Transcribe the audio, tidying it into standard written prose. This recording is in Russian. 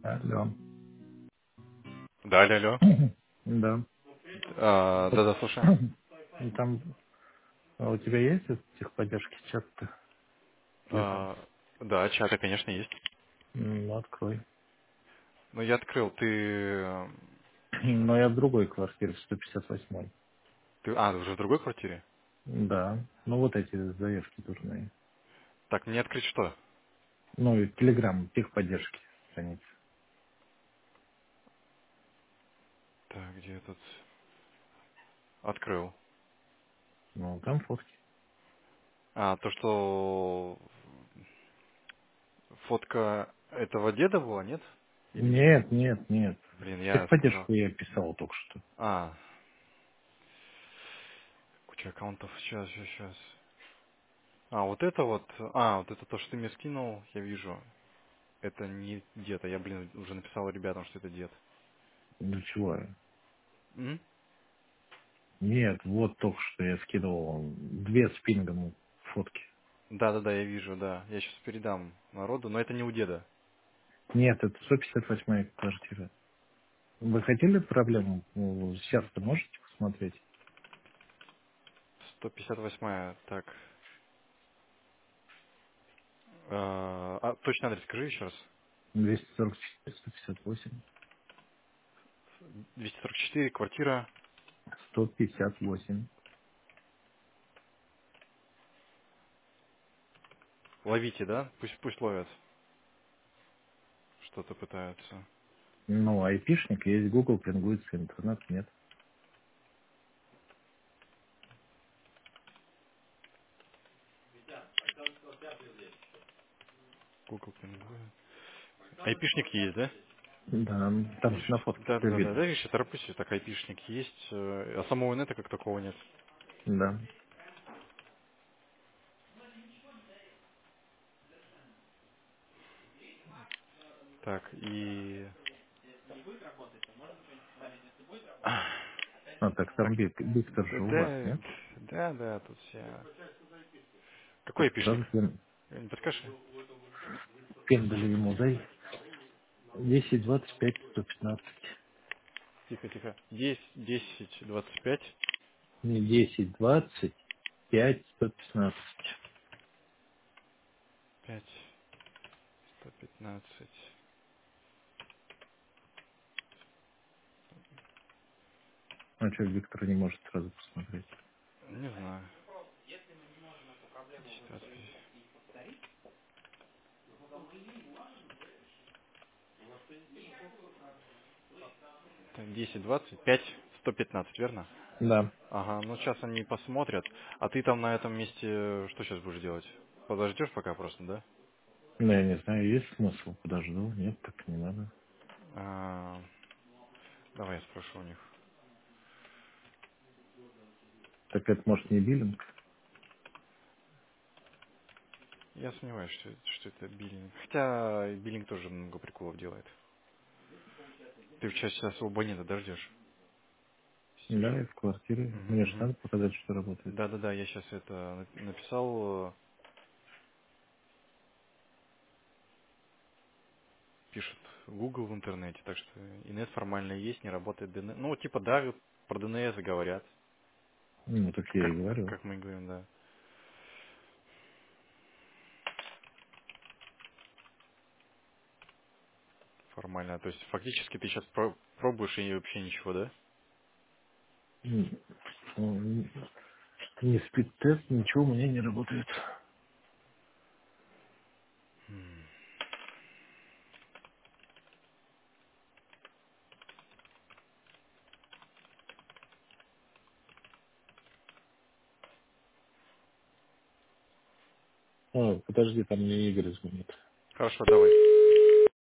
Алло. Да, алло, алло. Да. Да, слушаю. И там у тебя есть этот техподдержки чат-то? Телеграм? Да, чаты, конечно, есть. Ну, открой. Но я открыл, Но я в другой квартире, в 158. ты уже в другой квартире? Да. Ну, вот эти заявки дурные. Так, мне открыть что? Ну, и телеграм, техподдержки страница. Так, где я тут? Открыл. Ну, там фотки. То, что фотка этого деда была, нет? Или нет? Нет, нет, нет. Блин, В я сказал. техподдержку я писал только что. А, куча аккаунтов. Сейчас. Вот это вот. Вот это то, что ты мне скинул, я вижу. Это не дед, я, уже написал ребятам, что это дед. Для чего я? М? Нет, вот только что я скидывал две с пингом фотки. Да, я вижу, да. Я сейчас передам народу, но это не у деда. Нет, это 158 квартира. Вы хотели проблему? Ну, сейчас-то можете посмотреть? 158-я, так. Точный адрес скажи еще раз. 244, 158, 244, квартира. 158. Ловите, да? Пусть ловят. Что-то пытаются. Ну, айпишник есть, Google пингуется, интернет нет. Google пингует. Айпишник есть, да? Да, там же на фотке Да, все да, да, да. видно. Да, видишь, я тороплюсь, так айпишник есть. А самого инета как такого нет. Да. Так, и... А так Так, там Виктор да, же у вас, нет? тут все... Какой Так айпишник? сразу Не подскажешь? пендали ему дай. 10, 25, 115. Тихо. 10, 25, Не 10, 25, 115. 5, 115. А что, Виктор не может сразу посмотреть? Не знаю. 10, 25. Так, 10, 25, 115, верно? Да. Ага, ну сейчас они посмотрят. А ты там на этом месте что сейчас будешь делать? Подождешь пока просто, да? Ну, я не знаю, есть смысл? Подожду. Нет, так не надо. А, Давай я спрошу у них. Так это, может, не биллинг? Я сомневаюсь, что это биллинг. Хотя биллинг тоже много приколов делает. Ты сейчас у абонента дождешь. Да, и в квартире. Мне же Угу. надо показать, что работает. Да, я сейчас это написал. Пишет Google в интернете, так что инет формально есть, не работает DNS. Ну, типа, да, про DNS говорят, Ну, так я и говорю. как мы и говорим, да. Формально. То есть, фактически ты сейчас пробуешь и вообще ничего, да? Ну, не спид-тест, ничего у меня не работает. Подожди, там мне Игорь звонит. Хорошо, давай.